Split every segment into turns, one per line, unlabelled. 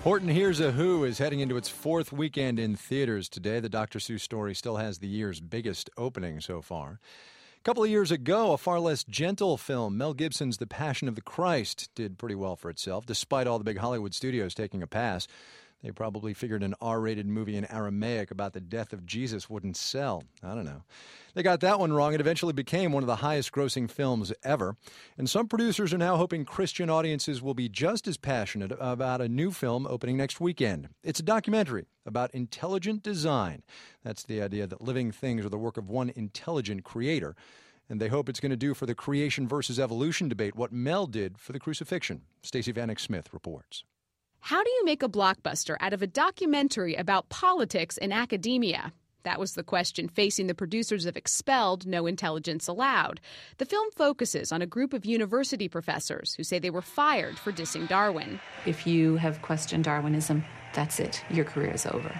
Horton Hears a Who is heading into its fourth weekend in theaters today. The Dr. Seuss story still has the year's biggest opening so far. A couple of years ago, a far less gentle film, Mel Gibson's The Passion of the Christ, did pretty well for itself, despite all the big Hollywood studios taking a pass. They probably figured an R-rated movie in Aramaic about the death of Jesus wouldn't sell. I don't know. They got that one wrong. It eventually became one of the highest-grossing films ever. And some producers are now hoping Christian audiences will be just as passionate about a new film opening next weekend. It's a documentary about intelligent design. That's the idea that living things are the work of one intelligent creator. And they hope it's going to do for the creation versus evolution debate what Mel did for the crucifixion. Stacey Vanek Smith reports.
How do you make a blockbuster out of a documentary about politics in academia? That was the question facing the producers of Expelled, No Intelligence Allowed. The film focuses on a group of university professors who say they were fired for dissing Darwin.
If you have questioned Darwinism, that's it. Your career is over.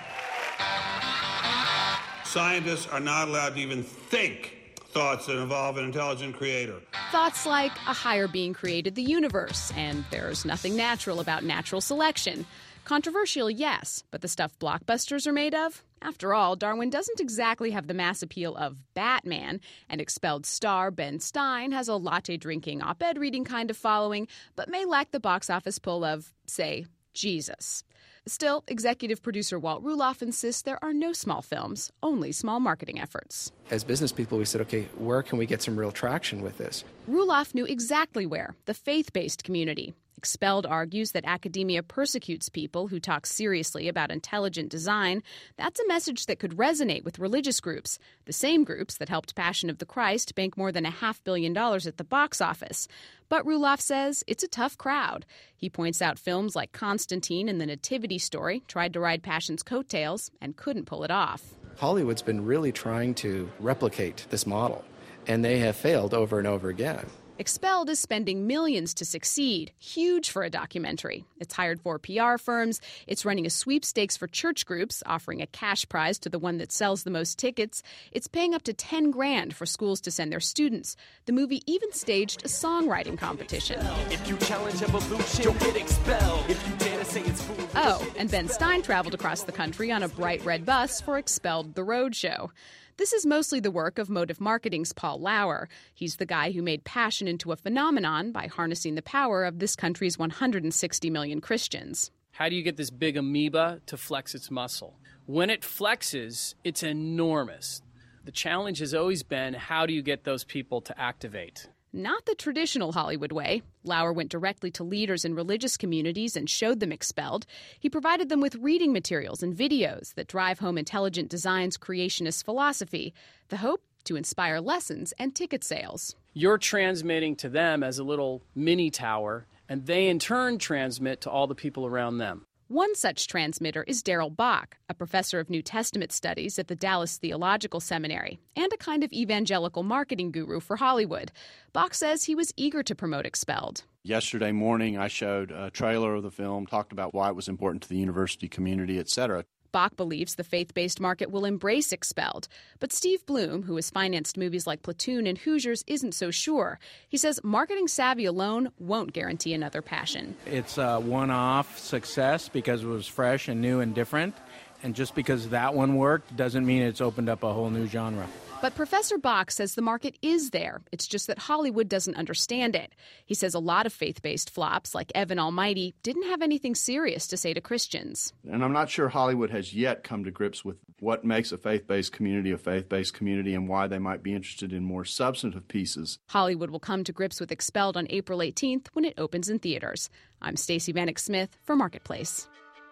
Scientists are not allowed to even think thoughts that involve an intelligent creator.
Thoughts like a higher being created the universe, and there's nothing natural about natural selection. Controversial, yes, but the stuff blockbusters are made of? After all, Darwin doesn't exactly have the mass appeal of Batman, and Expelled star Ben Stein has a latte-drinking, op-ed reading kind of following, but may lack the box office pull of, say, Jesus. Still, executive producer Walt Ruloff insists there are no small films, only small marketing efforts.
As business people, we said, okay, where can we get some real traction with this?
Ruloff knew exactly where, the faith-based community. Expelled argues that academia persecutes people who talk seriously about intelligent design. That's a message that could resonate with religious groups, the same groups that helped Passion of the Christ bank more than $500 million at the box office. But Ruloff says it's a tough crowd. He points out films like Constantine and The Nativity Story tried to ride Passion's coattails and couldn't pull it off.
Hollywood's been really trying to replicate this model, and they have failed over and over again.
Expelled is spending millions to succeed, huge for a documentary. It's hired 4 PR firms. It's running a sweepstakes for church groups, offering a cash prize to the one that sells the most tickets. It's paying up to $10,000 for schools to send their students. The movie even staged a songwriting competition.
If you challenge evolution, you'll get expelled. If you dare to say it's foolish.
Oh, and Ben Stein traveled across the country on a bright red bus for Expelled the Roadshow. This is mostly the work of Motive Marketing's Paul Lauer. He's the guy who made Passion into a phenomenon by harnessing the power of this country's 160 million Christians.
How do you get this big amoeba to flex its muscle? When it flexes, it's enormous. The challenge has always been, how do you get those people to activate?
Not the traditional Hollywood way. Lauer went directly to leaders in religious communities and showed them Expelled. He provided them with reading materials and videos that drive home Intelligent Design's creationist philosophy. The hope? To inspire lessons and ticket sales.
You're transmitting to them as a little mini tower, and they in turn transmit to all the people around them.
One such transmitter is Darrell Bock, a professor of New Testament studies at the Dallas Theological Seminary and a kind of evangelical marketing guru for Hollywood. Bock says he was eager to promote Expelled.
Yesterday morning, I showed a trailer of the film, talked about why it was important to the university community, etc.
Bock believes the faith-based market will embrace Expelled. But Steve Bloom, who has financed movies like Platoon and Hoosiers, isn't so sure. He says marketing savvy alone won't guarantee another Passion.
It's a one-off success because it was fresh and new and different. And just because that one worked doesn't mean it's opened up a whole new genre.
But Professor Bock says the market is there. It's just that Hollywood doesn't understand it. He says a lot of faith-based flops, like Evan Almighty, didn't have anything serious to say to Christians.
And I'm not sure Hollywood has yet come to grips with what makes a faith-based community and why they might be interested in more substantive pieces.
Hollywood will come to grips with Expelled on April 18th when it opens in theaters. I'm Stacey Vanek Smith for Marketplace.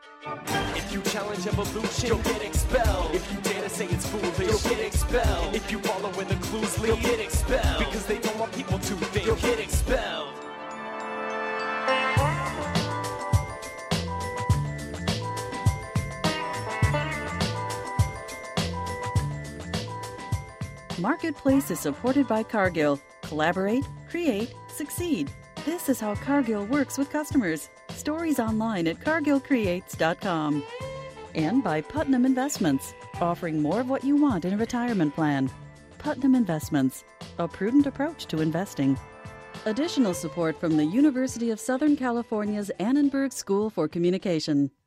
If you challenge evolution, you'll get expelled. If you dare to say it's foolish, you'll get expelled. If you follow where the clues lead, you'll get expelled. Because they don't want people to think, you'll get expelled.
Marketplace is supported by Cargill. Collaborate, create, succeed. This is how Cargill works with customers. Stories online at cargillcreates.com. And by Putnam Investments, offering more of what you want in a retirement plan. Putnam Investments, a prudent approach to investing. Additional support from the University of Southern California's Annenberg School for Communication.